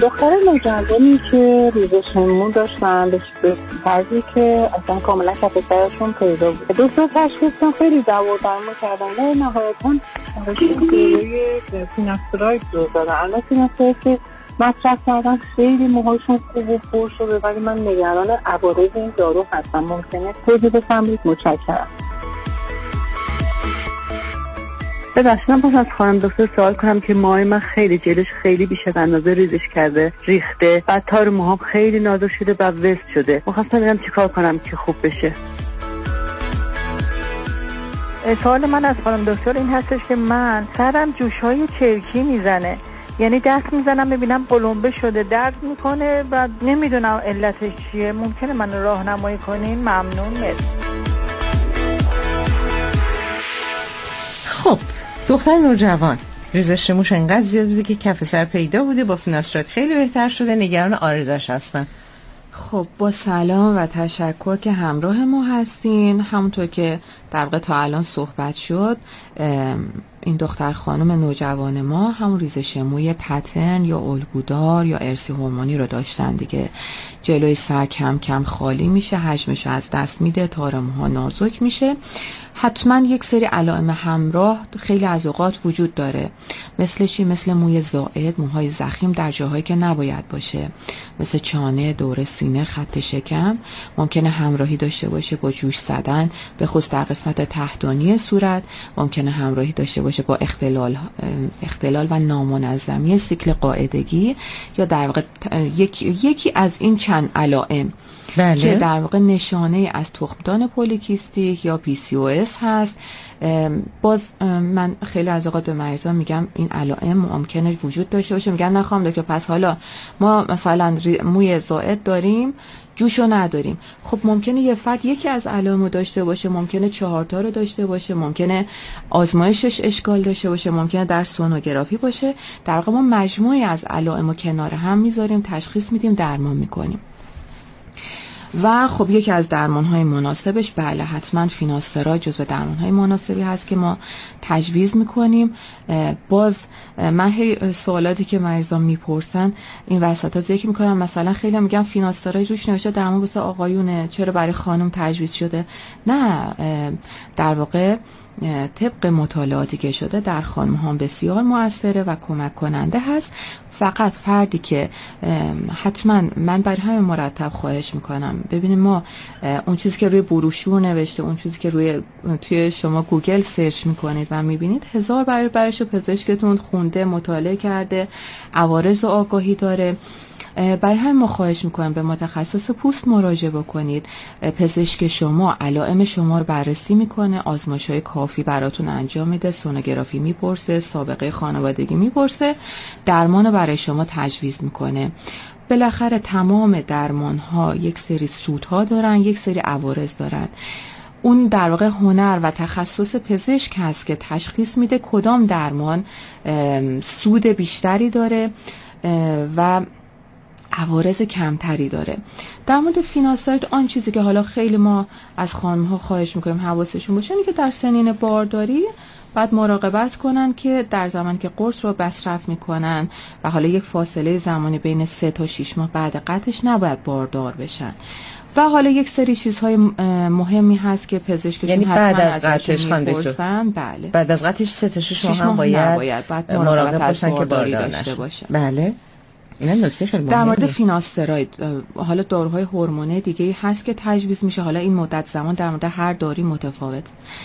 دختر نوجوانی که ریزش مو داشتن به طرزی که اصلا کاملا کف سرشون پیدا بود. دکتر تشخیص خیلی دوا درمون کردن و نهایتاً روی فیناستراید رو دادن. الان فیناستراید که مصرف کردن خیلی موهاشون خوب و پر شده، ولی من نگران عوارض این دارو هستم. ممکنه توضیح بفرمایید؟ متشکرم. ببخشید من باز از خانم دکتر سوال کنم که موهای من خیلی جلوش خیلی بیش از اندازه ریزش کرده، ریخته، بعد تار موهام خیلی نازک شده و وست شده. می‌خواستم ببینم چیکار کنم که خوب بشه. سوال من از خانم دکتر این هستش که من سرم جوش‌های چرکی میزنه، یعنی دست میزنم ببینم قلمبه شده، درد میکنه و نمیدونم علتش چیه. ممکنه من راهنمایی کنین؟ ممنون. خب دختر نوجوان ریزش موش انقدر زیاد بوده که کف سر پیدا بوده، با فیناستراید خیلی بهتر شده، نگران آرزش هستن. خب با سلام و تشکر که همراه ما هستین. همونطور که در واقع تا الان صحبت شد، این دختر خانم نوجوان ما همون ریزش موی پترن یا الگودار یا ارثی هورمونی رو داشتن دیگه. جلوی سر کم کم خالی میشه، حجمش از دست میده، تار موها نازک میشه. حتما یک سری علائم همراه خیلی از اوقات وجود داره. مثل چی؟ مثل موی زائد، موهای ضخیم در جاهایی که نباید باشه، مثل چانه، دور سینه، خط شکم. ممکنه همراهی داشته باشه با جوش زدن، به خصوص در قسمت تحتانی صورت. ممکنه همراهی داشته باشه با اختلال و نامنظمی سیکل قاعدگی، یا در واقع یکی از این چند علائم که در واقع نشانه از تخمدان پولیکیستیک یا PCOS هست. باز من خیلی از اوقات به مریضان میگم این علائم ممکنه وجود داشته باشه. میگن نخوام دکتر پس حالا ما مثلا موی زائد داریم جوشو نداریم. خب ممکنه یه فرد یکی از علائمو داشته باشه، ممکنه 4 تا رو داشته باشه، ممکنه آزمایشش اشکال داشته باشه، ممکنه در سونوگرافی باشه. در واقع ما مجموعی از علائمو کنار هم میذاریم، تشخیص میدیم، درمان میکنیم. و خب یکی از درمان‌های مناسبش بله حتما فیناستراید جزو درمان‌های مناسبی هست که ما تجویز می‌کنیم. باز من سوالاتی که مریضان میپرسن این وسطا ذکر می‌کنم، مثلا خیلی میگن فیناستراید روش نوشته درمان واسه آقایونه، چرا برای خانم تجویز شده؟ نه، در واقع طبق مطالعاتی که شده در خانم ها بسیار مؤثره و کمک کننده هست. فقط فردی که حتما من برای همه مرتب خواهش میکنم ببینیم ما اون چیزی که روی بروشور نوشته، اون چیزی که توی شما گوگل سرچ میکنید و میبینید 1000 برابرش پزشکتون خونده، مطالعه کرده، عوارض و آگاهی داره. برای همین ما خواهش میکنم به متخصص پوست مراجعه بکنید. پزشک شما علائم شما رو بررسی میکنه، آزمایش‌های کافی براتون انجام میده، سونوگرافی میپرسه، سابقه خانوادگی میپرسه، درمان رو برای شما تجویز میکنه. بالاخره تمام درمان‌ها یک سری سودها دارن، یک سری عوارض دارن. اون در واقع هنر و تخصص پزشک هست که تشخیص میده کدام درمان سود بیشتری داره و عوارض کمتری داره. در مورد فیناستراید آن چیزی که حالا خیلی ما از خانم‌ها خواهش میکنیم حواسشون باشه اینه که در سنین بارداری بعد مراقبت کنن که در زمانی که قرص رو مصرف میکنن و حالا یک فاصله زمانی بین 3 تا 6 ماه بعد قطعش نباید باردار بشن. و حالا یک سری چیزهای مهمی هست که پزشکشون یعنی بعد از قطعش میپرسن. بله. بعد از قطعش 3 تا 6 ماه هم باید مراقب باشن که باردار داشته باشه. بله. اینا نکته خیلی در مورد فیناستراید حالا داروهای هورمونی دیگه هست که تجویز میشه. حالا این مدت زمان در مورد هر داروی متفاوت.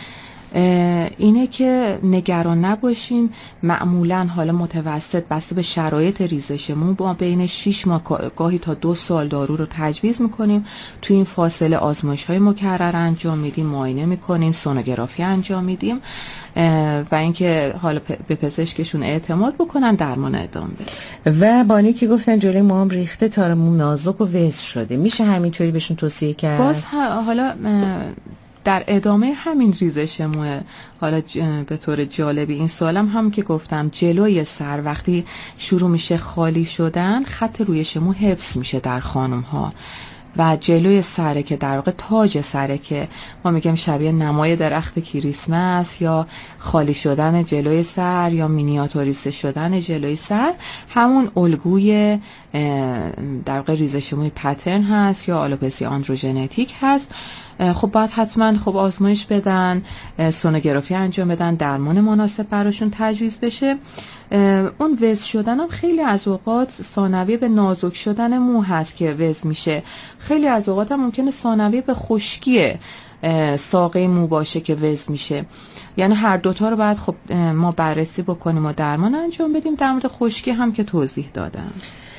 اینه که نگران نباشین. معمولا حالا متوسط بسته به شرایط ریزش مو با بین 6 ماه گاهی تا 2 سال دارو رو تجویز میکنیم. تو این فاصله آزمایش‌های مکرر انجام میدیم، معاینه میکنیم، سونوگرافی انجام میدیم و اینکه حالا به پزشکشون اعتماد بکنن، درمان ادامه بدن. و بانی که گفتن جلوی موام ریخته، تار مو نازک و وز شده، میشه همینطوری بهشون توصیه کرد؟ باز حالا در ادامه همین ریزش موه، حالا به طور جالبی این سوالم هم که گفتم جلوی سر وقتی شروع میشه خالی شدن، خط رویش مو حفظ میشه در خانم ها و جلوی سره که در واقع تاج سره که ما میگیم شبیه نمای درخت کریسمس یا خالی شدن جلوی سر یا مینیاتوریزه شدن جلوی سر، همون الگوی در واقع ریزش موی پترن هست یا آلوپسی آندروژنتیک هست. خب باید حتما آزمایش بدن، سونوگرافی انجام بدن، درمان مناسب براشون تجویز بشه. اون وز شدن هم خیلی از اوقات ثانویه به نازک شدن مو هست که وز میشه، خیلی از اوقات هم ممکنه ثانویه به خشکی ساقه مو باشه که وز میشه. یعنی هر دوتا رو باید ما بررسی بکنیم و درمان انجام بدیم. در مورد خشکی هم که توضیح دادم.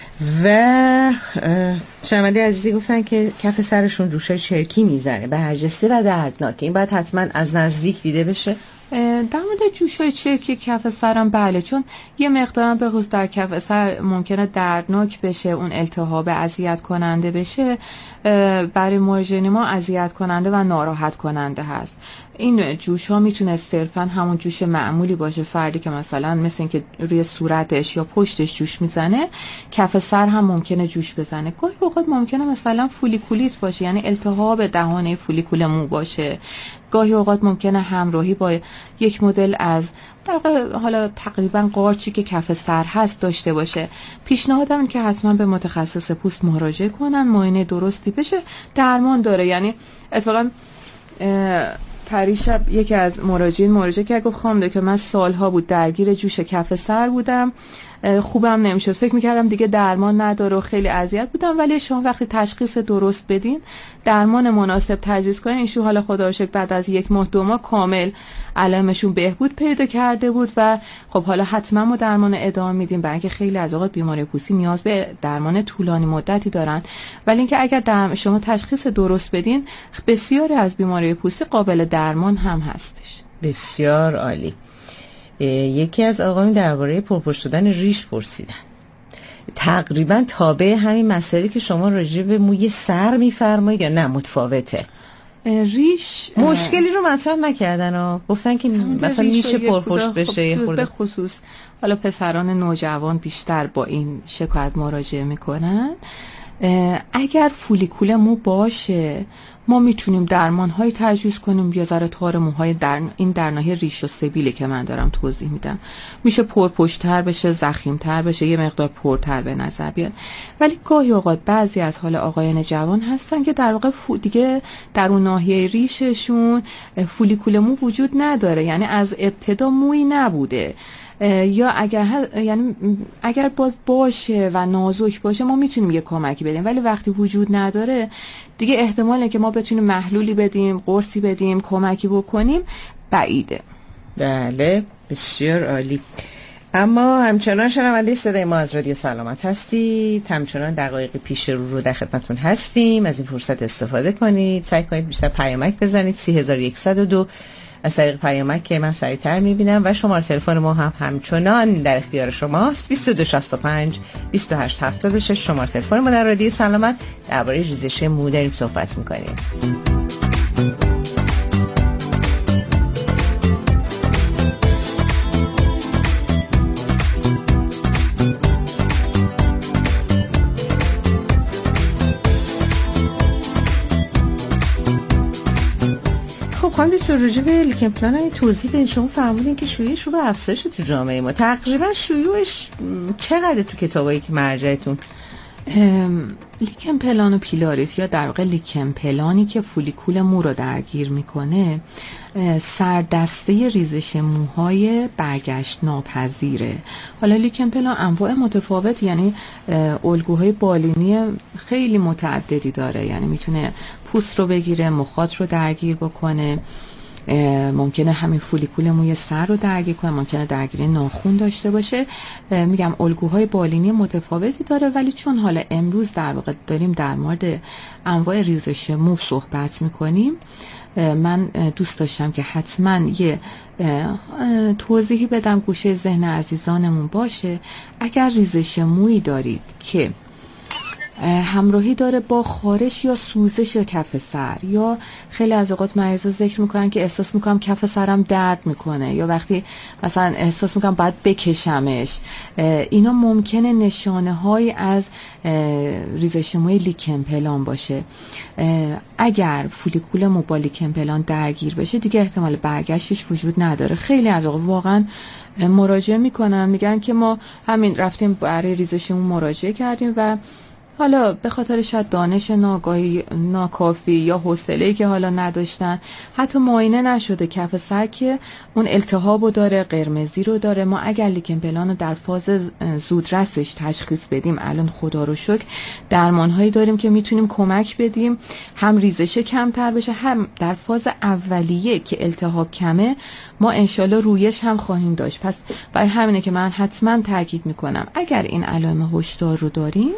و شنونده عزیزی گفتن که کف سرشون جوشای چرکی میزنه، برجسته و دردناک، این باید حتما از نزدیک دیده بشه. در مورد جوشای چرکی کف سرم بله، چون یه مقدارم به خصوص در کف سر ممکنه دردناک بشه، اون التهاب اذیت کننده بشه، برای مورژن ما اذیت کننده و ناراحت کننده هست. این جوش ها میتونه صرفا همون جوش معمولی باشه، فردی که مثلا مثل این که روی صورتش یا پشتش جوش میزنه، کف سر هم ممکنه جوش بزنه. گاهی اوقات ممکنه مثلا فولیکولیت باشه، یعنی التهاب دهانه فولیکول مو باشه. گاهی اوقات ممکنه همراهی با یک مدل از حالا تقریبا قارچی که کف سر هست داشته باشه. پیشنهادم که حتما به متخصص پوست مراجعه کنن، معاینه درستی بشه، درمان داره. یعنی اتفاقا پریشب یکی از مراجعه کرد، گفت خانم که من سالها بود درگیر جوش کف سر بودم، خوبم نمیشد، فکر میکردم دیگه درمان نداره و خیلی اذیت بودم، ولی شما وقتی تشخیص درست بدین، درمان مناسب تجویز کنین، ایشون حالا خدا رو شکر بعد از 1 ماه 2 ماه کامل علائمشون بهبود پیدا کرده بود و خب حالا حتما ما درمان ادامه میدیم، برای اینکه خیلی از اوقات بیماری پوستی نیاز به درمان طولانی مدتی دارن. ولی اینکه اگر شما تشخیص درست بدین، بسیاری از بیماری پوستی قابل درمان هم هستش. بسیار عالی. یکی از آقایون درباره پرپشت شدن ریش پرسیدن. تقریبا تابع همین مسئله که شما راجع به موی سر میفرمایید یا نه متفاوته؟ ریش مشکلی رو مطرح نکردن گفتن که مثلا میشه پرپشت بشه. به خصوص حالا پسران نوجوان بیشتر با این شکایت مراجعه میکنن. اگر فولیکول مو باشه ما میتونیم درمان‌های تجویز کنیم، یه ذره تار موهای این در ناحیه ریش و سبیلی که من دارم توضیح میدم، میشه پرپشت‌تر بشه، ضخیم‌تر بشه، یه مقدار پرتر به نظر بیاد. ولی گاهی اوقات بعضی از حال آقایان جوان هستن که در واقع دیگه در اون ناحیه ریششون فولیکول مو وجود نداره، یعنی از ابتدا مویی نبوده، یا اگر باز باشه و نازک باشه ما میتونیم یه کمکی بدیم، ولی وقتی وجود نداره دیگه احتماله که ما بتونیم محلولی بدیم، قرصی بدیم، کمکی بکنیم بعیده. بله بسیار عالی. اما همچنان شنونده صدای ما از رادیو سلامت هستید، همچنان دقایق پیش رو در خدمتتون هستیم. از این فرصت استفاده کنید، سعی کنید بیشتر پیامک بزنید. 3102 از طریق پیامک که من سریعتر میبینم و شماره تلفن ما هم همچنان در اختیار شماست، 2265 2876 شماره تلفن ما در رادیو سلامت. درباره ریزش مو داریم صحبت میکنیم. خانم دکتر راجع به لیکن پلان توضیح بدین. شما فرمودین که شیوعش رو به افزایش تو جامعه ما، تقریبا شیوعش چقدر تو کتابایی که مرجعتون؟ لیکن پلان و پیلاریس یا در واقع لیکن پلانی که فولیکول مو رو درگیر میکنه، سردسته ریزش موهای برگشت ناپذیره. حالا لیکن پلان انواع متفاوت، یعنی الگوهای بالینی خیلی متعددی داره، یعنی میتونه پوست رو بگیره، مخاط رو درگیر بکنه، ممکنه همین فولیکول موی سر رو درگیر کنه، ممکنه درگیری ناخن داشته باشه. میگم الگوهای بالینی متفاوتی داره، ولی چون حالا امروز در واقع داریم در مورد انواع ریزش مو صحبت میکنیم، من دوست داشتم که حتما یه توضیحی بدم گوشه ذهن عزیزانمون باشه. اگر ریزش مویی دارید که همراهی داره با خارش یا سوزش کف سر، یا خیلی از اوقات مریضا ذکر میکنن که احساس میکنم کف سرم درد میکنه، یا وقتی مثلا احساس میکنم باید بکشمش. اینا ممکنه نشانه های از ریزش موی لیکن پلان باشه. اگر فولیکول مو با لیکن پلان درگیر بشه دیگه احتمال برگشتش وجود نداره. خیلی از اوقات واقعا مراجعه میکنن میگن که ما همین رفتیم برای ریزشمون مراجعه کردیم و حالا به خاطر شاید دانش ناکافی یا حوصله‌ای که حالا نداشتن، حتی معاینه نشده کف سر که اون التهابو داره، قرمزی رو داره. ما اگر لیکن پلان رو در فاز زودرسش تشخیص بدیم، الان خدا رو شکر درمانهایی داریم که میتونیم کمک بدیم هم ریزش کمتر بشه، هم در فاز اولیه که التهاب کمه ما انشالله رویش هم خواهیم داشت. پس برای همینه که من حتما تاکید میکنم اگر این علائم هشدار رو داریم،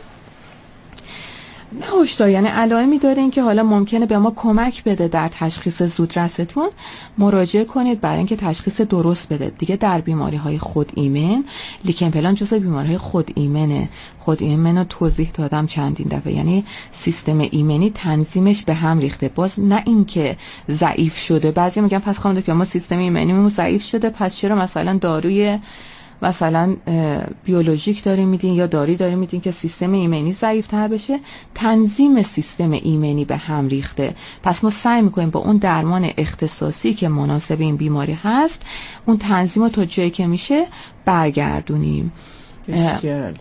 نه هشدار یعنی علائمی دارین که حالا ممکنه به ما کمک بده در تشخیص زودرستون، مراجعه کنید برای اینکه تشخیص درست بده. دیگه در بیماری‌های خود ایمن، لیکن پلان جزو بیماری‌های خود ایمنه. خود ایمن رو توضیح دادم چندین دفعه، یعنی سیستم ایمنی تنظیمش به هم ریخته. باز نه اینکه ضعیف شده. بعضی میگن پس خانم دکتر ما سیستم ایمنیمون ضعیف شده، پس چرا مثلا داروی مثلا بیولوژیک داریم میدین یا داری داریم میدین که سیستم ایمنی ضعیف‌تر بشه؟ تنظیم سیستم ایمنی به هم ریخته. پس ما سعی میکنیم با اون درمان اختصاصی که مناسب این بیماری هست اون تنظیم رو تا جایی که میشه برگردونیم. بسیار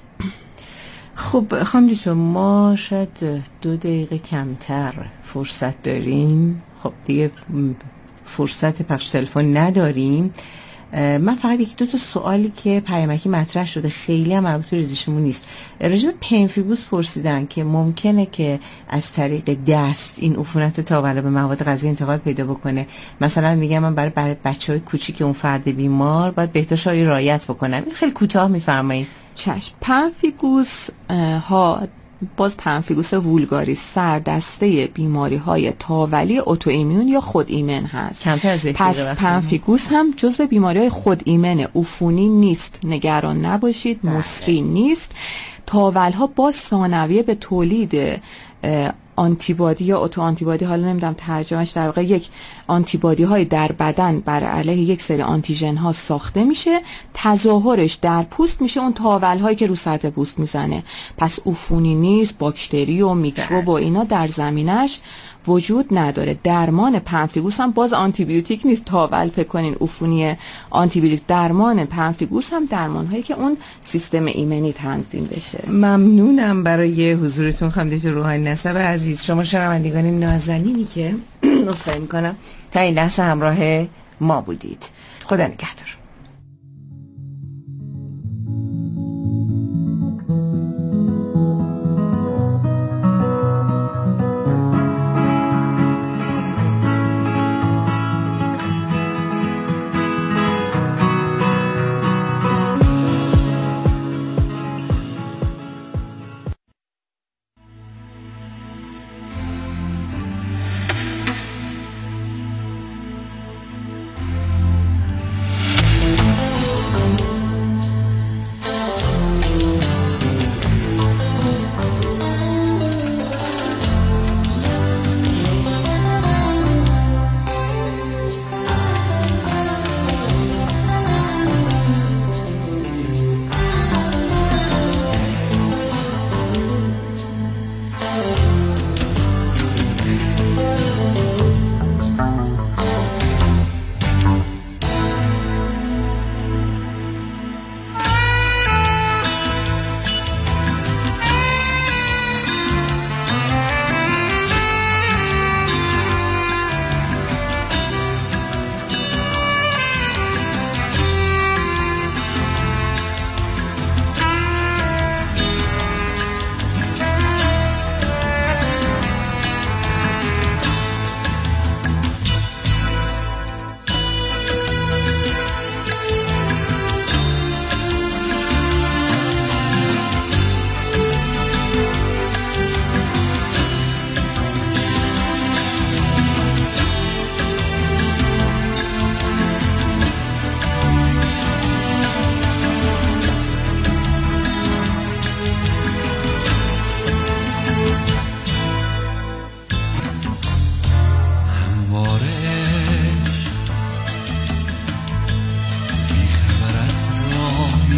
خب خانم دکتر، ما شاید 2 دقیقه کمتر فرصت داریم. خب دیگه فرصت پخش تلفن نداریم. من فقط 1-2 سوالی که پیامکی مطرح شده خیلی هم مربوط به ریزشمون نیست. راجع به پنفیگوس پرسیدن که ممکنه که از طریق دست این عفونت تاوله به مواد غذایی انتقال پیدا بکنه. مثلا میگم من برای بچهای کوچیک اون فرد بیمار باید بهداشت‌های رعایت بکنم. این خیلی کوتاه میفرمایید. چشم. پنفیگوس ها، باز پنفیگوس وولگاریس سردسته بیماری های تاولی اوتو ایمیون یا خود ایمن هست. پس پنفیگوس هم جزو بیماری های خود ایمنه، عفونی نیست، نگران نباشید، مصری نیست. تاول ها باز ثانویه به تولید آنتیبادی یا اتو آنتیبادی، حالا نمیدونم ترجمهش، در واقع یک آنتیبادی های در بدن بر علیه یک سری آنتیژن ها ساخته میشه، تظاهرش در پوست میشه اون تاول هایی که رو سطح پوست میزنه. پس عفونی نیست، باکتری و میکروب و اینا در زمینش وجود نداره. درمان پنفیگوس هم باز آنتی بیوتیک نیست. تاول فکر کنین عفونی آنتی بیوتیک. درمان پنفیگوس هم درمان هایی که اون سیستم ایمنی تنظیم بشه. ممنونم برای حضورتون خانم دکتر روحانی نسب عزیز. شما شنوندگان نازنینی که نصحه میکنم تا این لحظه همراه ما بودید. خدا نگهدار.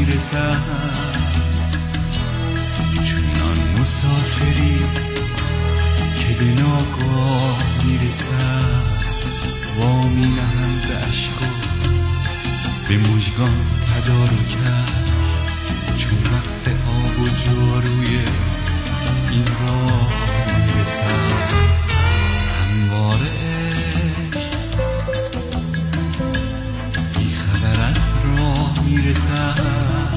میرسم، چونان مسافری که به ناگاه میرسم، وامی نهم به عشقا به مژگان تدارکش، چون وقت آب و جاروی این راه میرسم. همواره بی خبر از راه میرسم،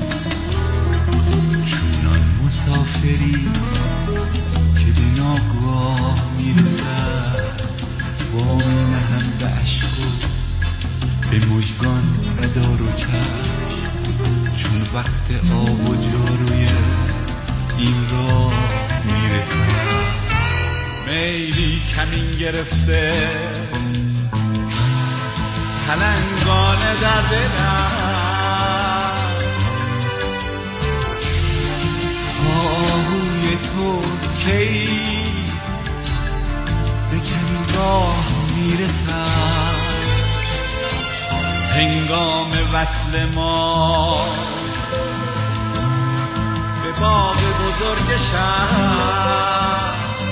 چونان مسافری که به ناگاه میرسم، وامی نهم به عشق به مژگان تدارکش، چون وقت آب و جاروی این راه میرسم. میلی کمین گرفته پلنگانه در دلم، آهوی تو کی به کمین راه میرسم. هنگام وصل ما به باغ بزرگ شهر،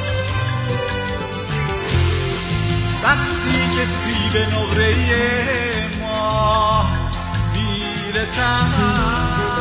وقتی که سیب نقره ما میرسد.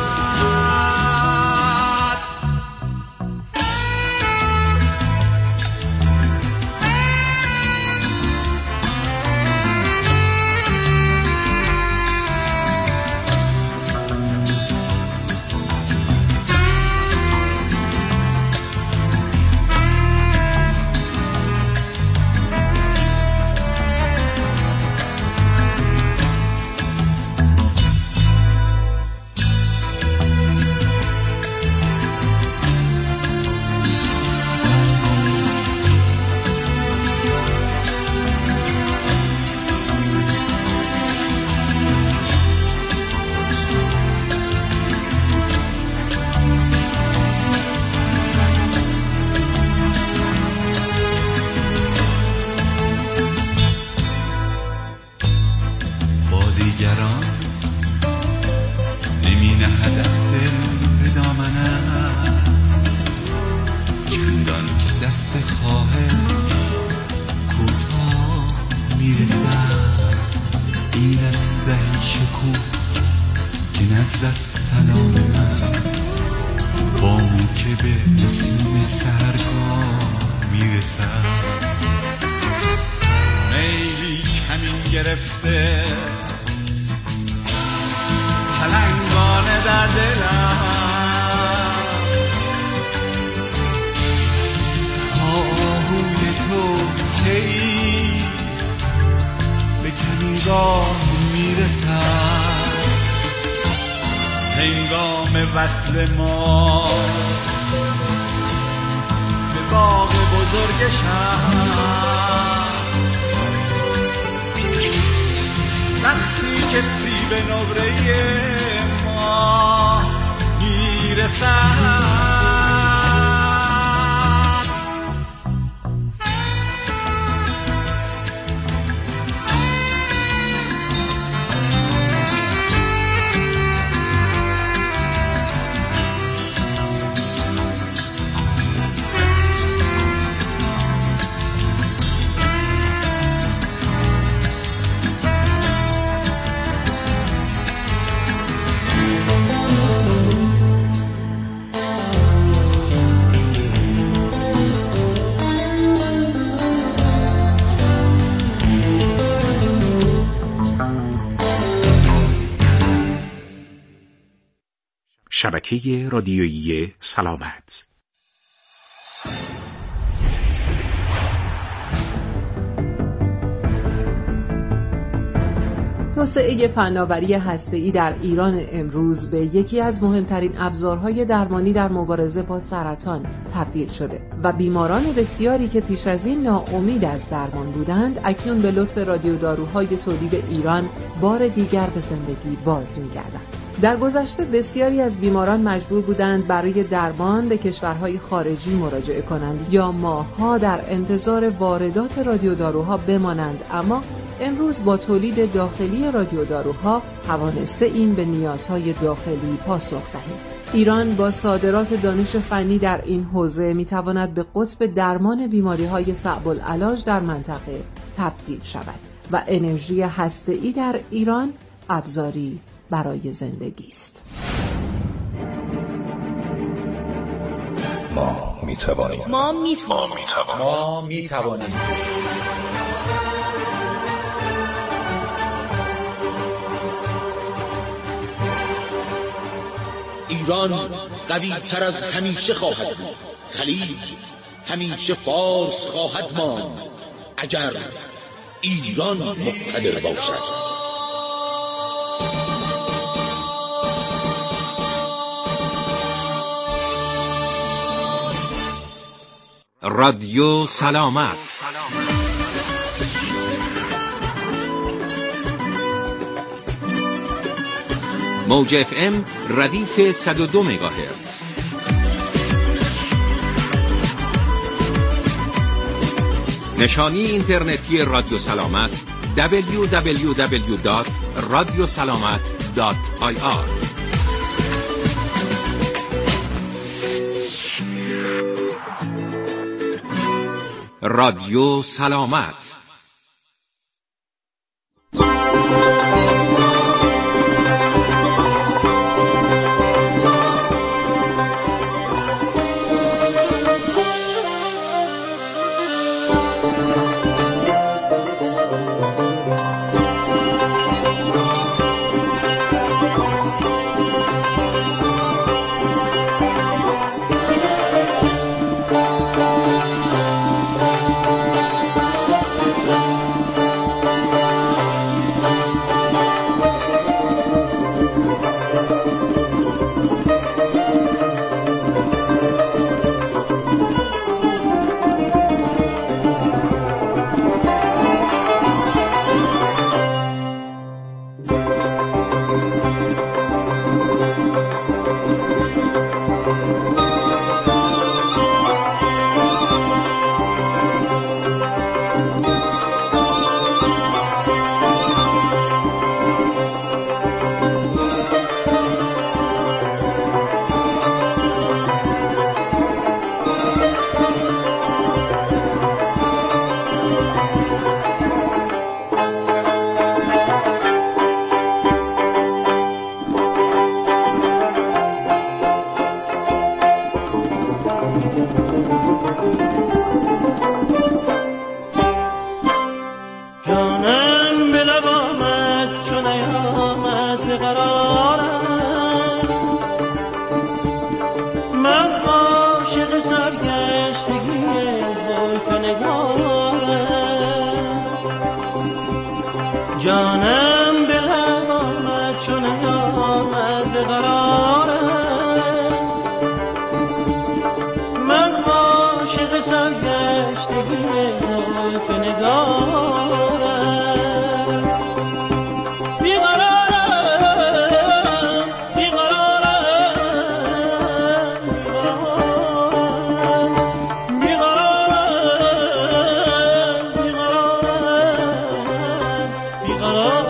هنگام وصل ما به باغ بزرگ شهر، وقتی که سیب نقره ما میرسد. شبکه رادیویی سلامت. توسعه فناوری هسته‌ای در ایران امروز به یکی از مهمترین ابزارهای درمانی در مبارزه با سرطان تبدیل شده و بیماران بسیاری که پیش از این ناامید از درمان بودند اکنون به لطف رادیوداروهای تولید ایران بار دیگر به زندگی باز می‌گردند. در گذشته بسیاری از بیماران مجبور بودند برای درمان به کشورهای خارجی مراجعه کنند یا ماه‌ها در انتظار واردات رادیوداروها بمانند، اما امروز با تولید داخلی رادیوداروها توانسته این به نیازهای داخلی پاسخ دهیم. ایران با صادرات دانش فنی در این حوزه میتواند به قطب درمان بیماری‌های صعب العلاج در منطقه تبدیل شود و انرژی هسته‌ای در ایران ابزاری برای زندگی است. ما میتوانیم. ایران قوی تر از همیشه خواهد بود. خلیج همیشه فارس خواهد ماند اگر ایران مقتدر باشد. رادیو سلامت. موج FM ردیف 102 مگاهرتز. نشانی اینترنتی رادیو سلامت www.radiosalamat.ir. رادیو سلامت. جانم به لب آمد چون آمد به قرارم، من عاشق سرگشتگی زلف نگارم، بیقرارم بیقرارم بیقرارم بیقرارم بیقرارم بیقرارم.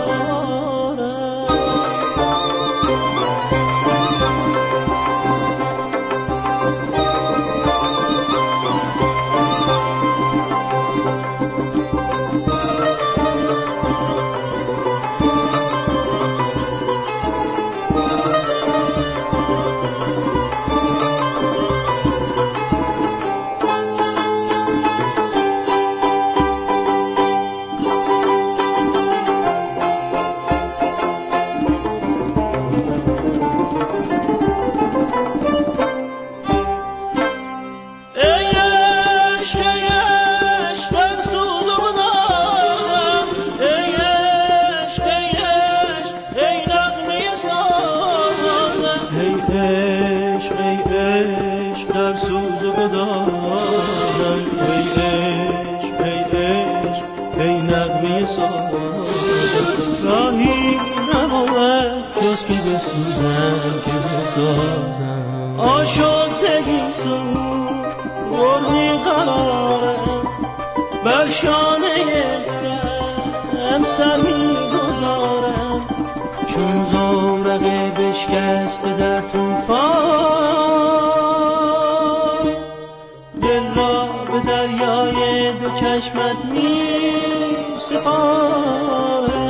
راهی نبود جز که بسوزم که بسازم، آشفتگی سو بردی قرارم، بر شانه دم سر میگذارم چون زورقه بشکسته در طوفان. دل را به دریای دو چشمت می سپارم.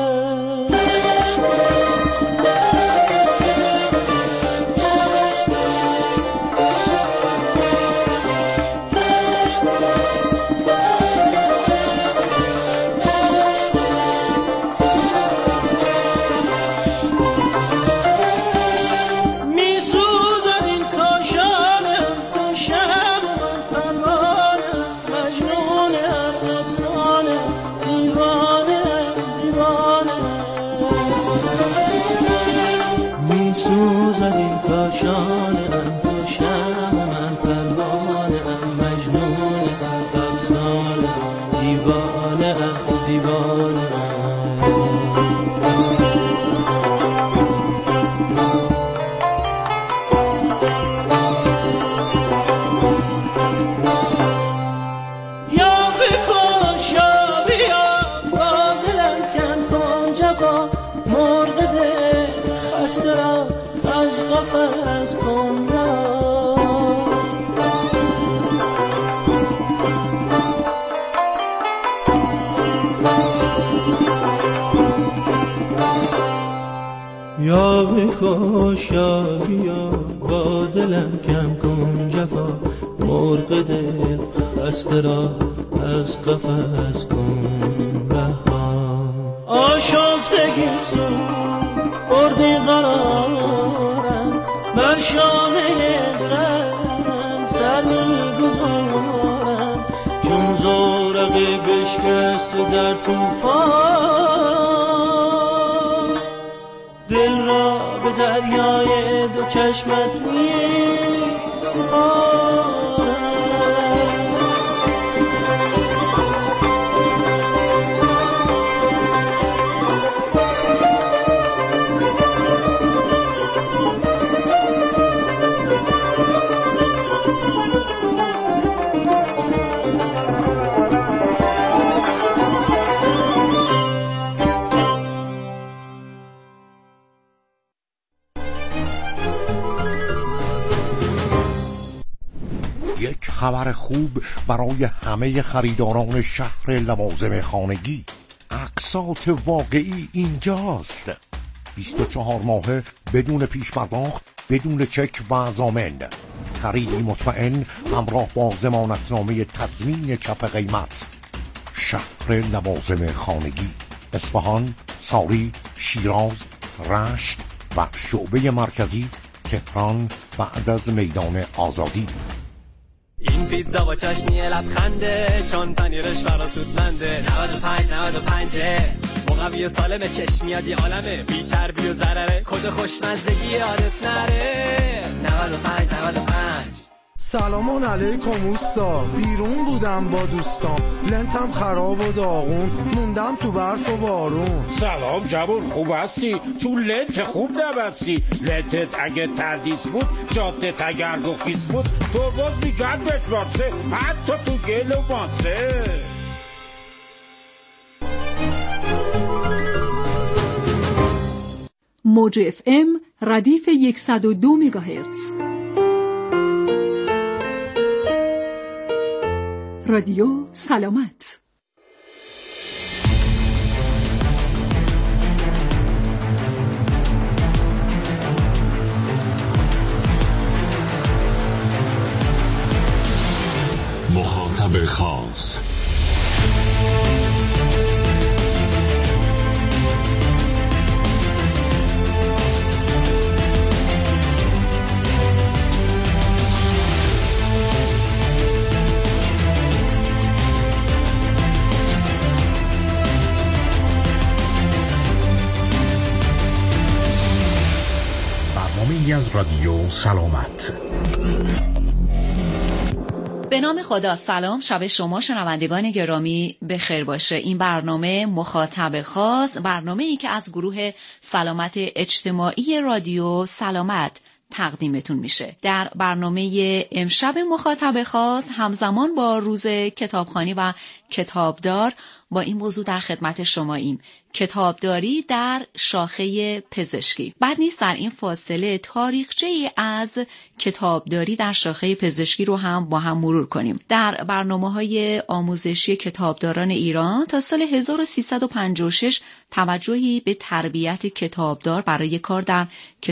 یا بکش یا بیا با دلم کم کن جفا، مرغ دل خسته را از قفس کن رها. آشفتگی سو بردی قرارم، بر شانه غم سر میگذارم چون زورقی بشکسته در طوفان. دل را به دریای دو چشمت می سپارم. خبر خوب برای همه خریداران شهر لوازم خانگی. اقساط واقعی اینجاست. 24 ماهه بدون پیش پرداخت، بدون چک و ضامن. خریدی مطمئن همراه با ضمانتنامه تضمین کف قیمت. شهر لوازم خانگی، اصفهان، ساری، شیراز، رشت و شعبه مرکزی تهران بعد از میدان آزادی. این پیتزا با چاشنی لبخنده، چون پنیرش فراسودمنده. 95 مقوی سالم، چشم میاد یه عالمه، بی چربی و ضرره، کد خوشمزگی یادت نره. 95 سلامون علیکم اوستا، بیرون بودم با دوستام، لنتم خراب و داغون، موندم تو برف و بارون. سلام جوون، خوب هستی؟ تو لنت خوب نبستی. لنتت اگه تردیس بود، جادت اگر گفیس بود، تو باز میگن بتباسه، حتی تو گل و باسه. موج اف ام ردیف 102 مگاهرتز. رادیو سلامت. مخاطب خاص. از رادیو سلامت. به نام خدا. سلام، شب شما شنوندگان گرامی بخیر باشه. این برنامه مخاطب خاص، برنامه‌ای که از گروه سلامت اجتماعی رادیو سلامت تقدیمتون میشه. در برنامه امشب مخاطب خاص همزمان با روز کتابخوانی و کتابدار با این موضوع در خدمت شماییم: کتابداری در شاخه پزشکی. بعد نیست در این فاصله تاریخچه‌ای از کتابداری در شاخه پزشکی رو هم با هم مرور کنیم. در برنامه‌های آموزشی کتابداران ایران تا سال 1356 توجهی به تربیت کتابدار برای کار در